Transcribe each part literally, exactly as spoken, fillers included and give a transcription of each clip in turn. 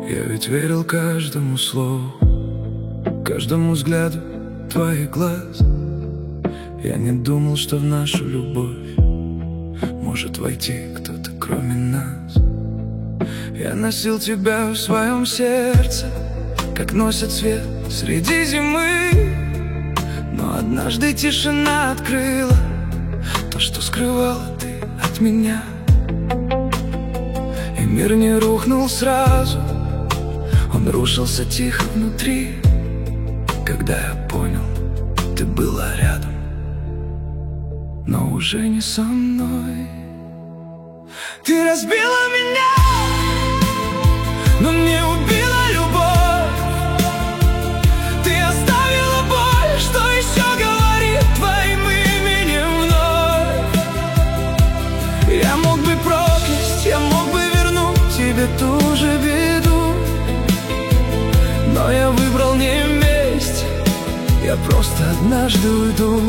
Я ведь верил каждому слову, каждому взгляду твоих глаз. Я не думал, что в нашу любовь может войти кто-то кроме нас. Я носил тебя в своем сердце, как носят свет среди зимы. Но однажды тишина открыла то, что скрывала ты от меня. И мир не рухнул сразу, он рушился тихо внутри. Когда я понял, ты была рядом, но уже не со мной. Ты разбила меня, но не убила любовь. Ты оставила боль, что еще говорит твоим именем вновь. Я мог бы проклясть, я мог бы вернуть тебе ту же беду, но я выбрал не месть, я просто однажды уйду.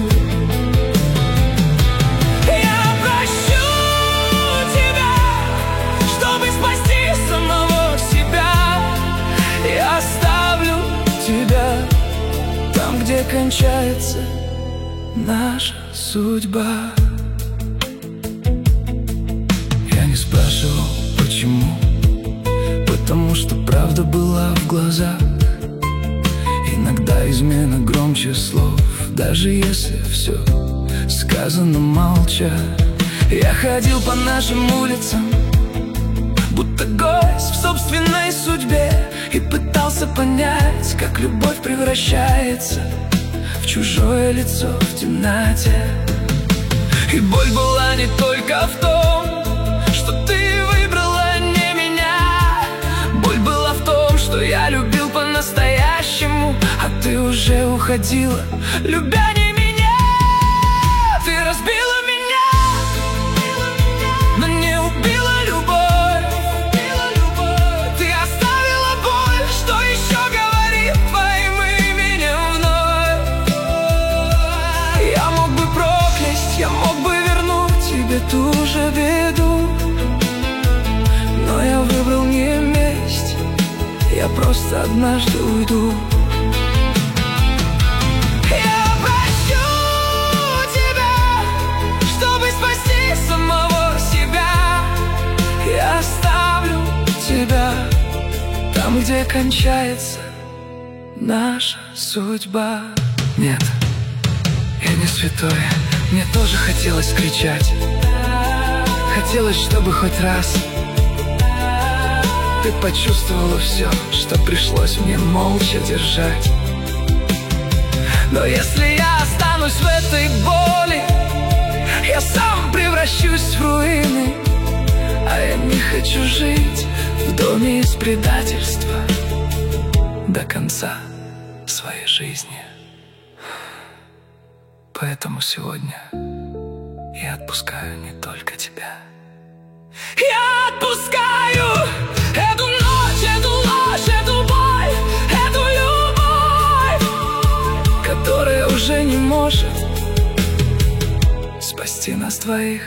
Где кончается наша судьба. Я не спрашивал, почему, потому что правда была в глазах. Иногда измена громче слов, даже если все сказано молча. Я ходил по нашим улицам, будто гость в собственной судьбе, и пытался понять, как любовь превращается в чужое лицо в темноте. И боль была не только в том, что ты выбрала не меня. Боль была в том, что я любил по-настоящему, а ты уже уходила, любя не меня. Ты разбила меня, но не убила любовь. Ту же беду, но я выбрал не месть, я просто однажды уйду. Я прощу тебя, чтобы спасти самого себя. Я оставлю тебя там, где кончается наша судьба. Нет, я не святой, мне тоже хотелось кричать. Хотелось, чтобы хоть раз ты почувствовала все, что пришлось мне молча держать. Но если я останусь в этой боли, я сам превращусь в руины. А я не хочу жить в доме из предательства до конца своей жизни. Поэтому сегодня я отпускаю не только тебя. Я отпускаю эту ночь, эту ложь, эту боль, эту любовь, которая уже не может спасти нас двоих.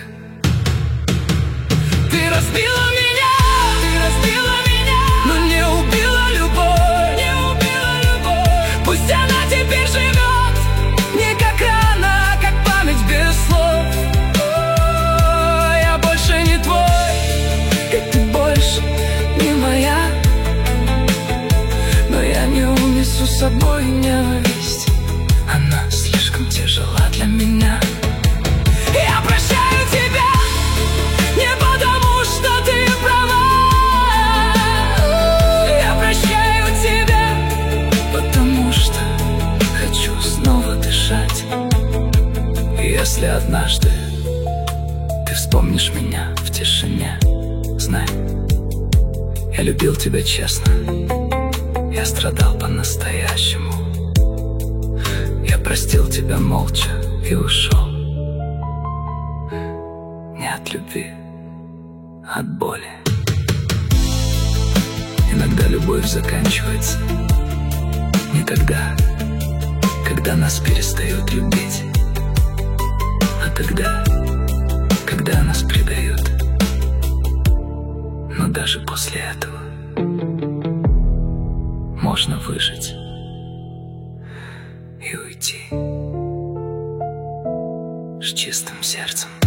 Ты разбила меня, ты разбила меня, но не убила любовь, не убила любовь. Пусть она теперь живет не как рана, как память без слов. О, я больше не твой, и ты больше не моя, но я не унесу с собой ненависть, она слишком тяжела для меня. Я прощаю тебя не потому, что ты права. Я прощаю тебя, потому что хочу снова дышать. Если однажды ты вспомнишь меня в тишине, знай, я любил тебя честно, я страдал по-настоящему. Я простил тебя молча и ушел, не от любви, а от боли. Иногда любовь заканчивается не тогда, когда нас перестают любить, а тогда, когда нас предают. Но даже после этого можно выжить и уйти с чистым сердцем.